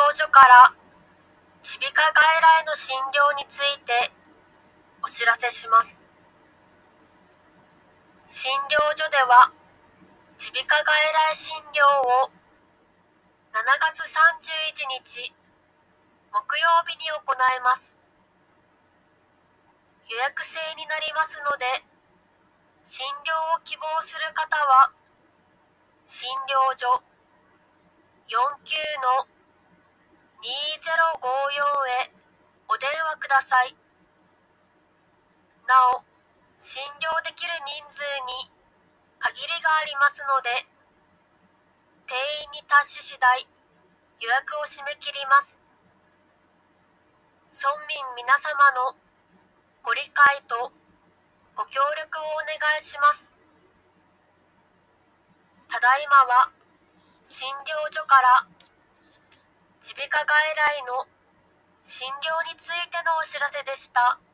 療所から耳鼻科外来の診療についてお知らせします。診療所では耳鼻科外来診療を7月31日木曜日に行います。予約制になりますので、診療を希望する方は診療所49-2054へお電話ください。なお、診療できる人数に限りがありますので、定員に達し次第予約を締め切ります。村民皆様のご理解とご協力をお願いします。ただいまは診療所から耳鼻科外来の診療についてのお知らせでした。